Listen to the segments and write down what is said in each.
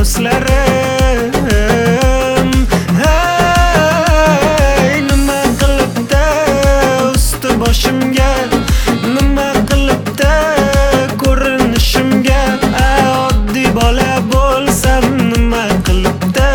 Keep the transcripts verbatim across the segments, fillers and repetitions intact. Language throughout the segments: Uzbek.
do'stlarim. Hey, nima qilibdi usti boshimga, nima qilibdi ko'rinishimga. Oddiy bola bo'lsam nima qilibdi.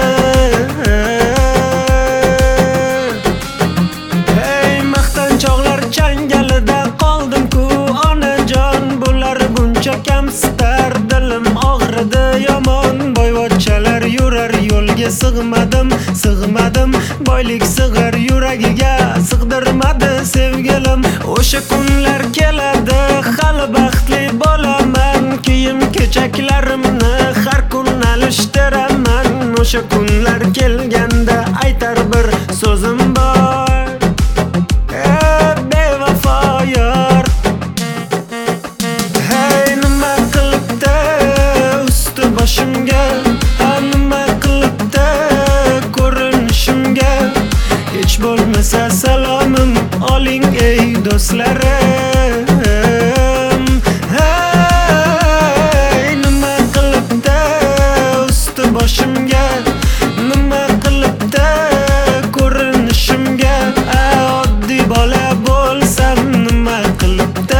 Hey, maqtanchoqlar changalida qoldim-ku onajon, bular buncha kamsitar, dilim og'ridi yomon. Boyvachchalar yurar yo'lga sig'madim, sig'madim. Boylik sig'ar yuragiga, sig'dirmadi sevgilim. O'sha kunlar keladi, hali baxtli bo'laman. Kiyim kechaklarimni har kun alishtiraman. O'sha kunlar kelganda aytar bir so'zim bor. Ey bevafo yor. Hey, nima qilibdi usti boshimga, nima qilibdi ko'rinishimga. Hech bo'lmasa salomim oling ey do'stlarim. Hey, nima qilibdi usti boshimga, nima qilibdi ko'rinishimga. Oddiy bola bo'lsam nima qilibdi.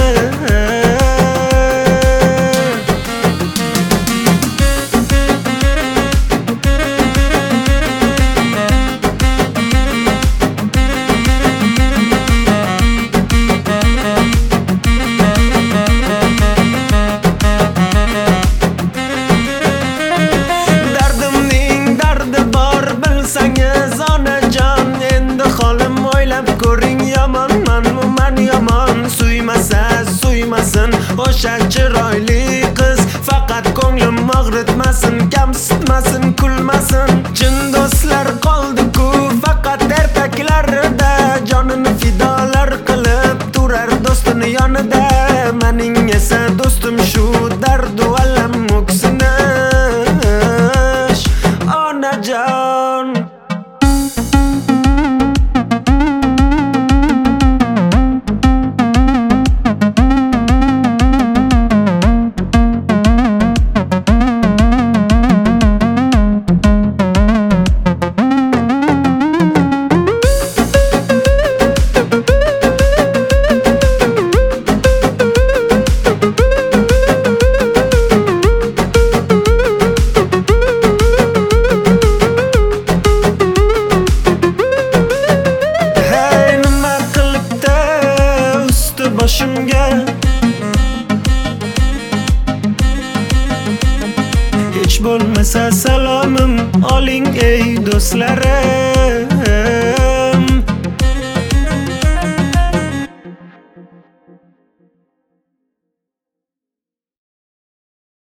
Bilsangiz onajon, endi holim o'ylab ko'ring. Yomonmanmi men yomon, suymasa suymasin o'sha chiroyli qiz. Faqat ko'nglim og'ritmasin, kamsitmasin, kulmasin. Chin do'stlar qoldi-ku faqat ertaklarida, jonini fidolar qilib turar do'stini yonida. Mening esa do'stim shu dardu alam o'ksinish onajon. Boshimga hech bo'lmasa salomim oling ey do'stlarim.